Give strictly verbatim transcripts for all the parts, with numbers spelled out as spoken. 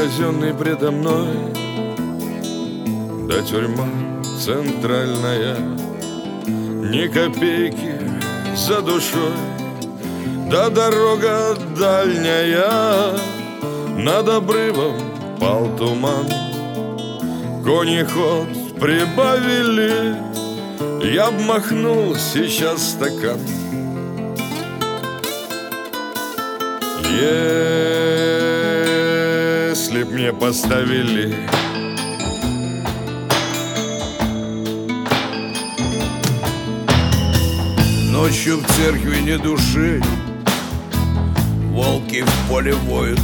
казенный предо мной, да тюрьма центральная, ни копейки за душой, да дорога дальняя. Над обрывом пал туман, кони ход прибавили, я б махнул сейчас стакан. Если б мне поставили ночью в церкви ни души, волки в поле воют,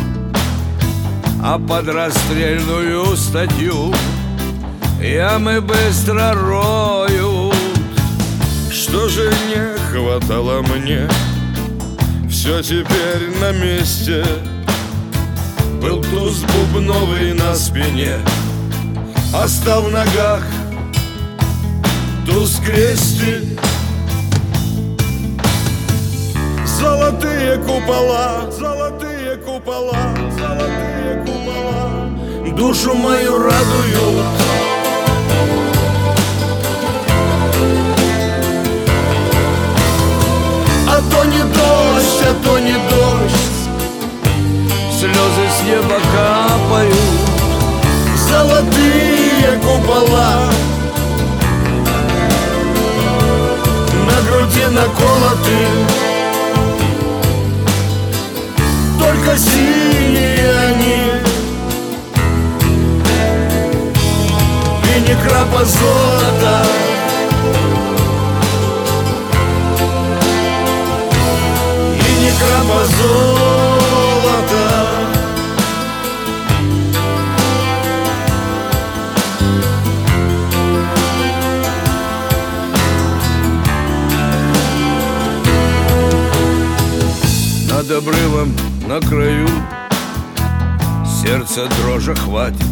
а под расстрельную статью ямы быстро роют. что же не хватало мне, все теперь на месте. Был туз бубновый на спине, остав в ногах туз крестик. Золотые купола, золотые купола, золотые купола душу мою радуют. А то не дождь, а то не дождь, слезы с неба капают. Золотые купола на груди наколоты, только синие они, и ни крапа золота. И ни крапа золота. Над обрывом на краю сердце дрожи хватит.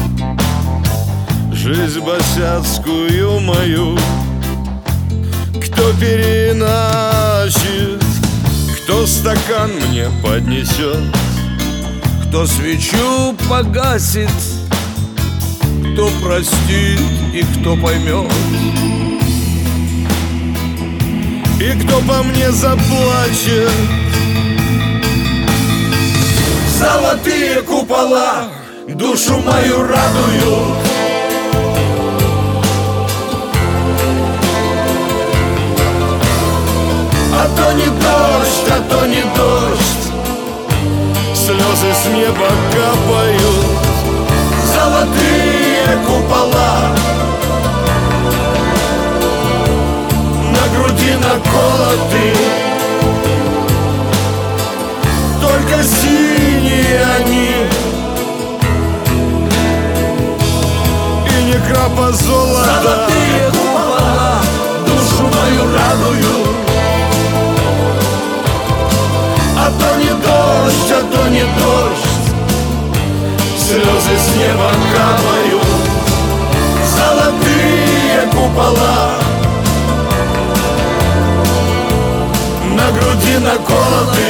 Жизнь босяцкую мою кто переначит, кто стакан мне поднесет, Кто свечу погасит, кто простит и кто поймет, и кто по мне заплачет. Золотые купола душу мою радуют. А то не дождь, а то не дождь, слезы с неба капают. Золотые купола на груди наколоты, только синие они, и ни крапа золота. Золотые купола душу мою радуют. А то не дождь, а то не дождь, слезы с неба капают. Золотые купола на груди наколоты,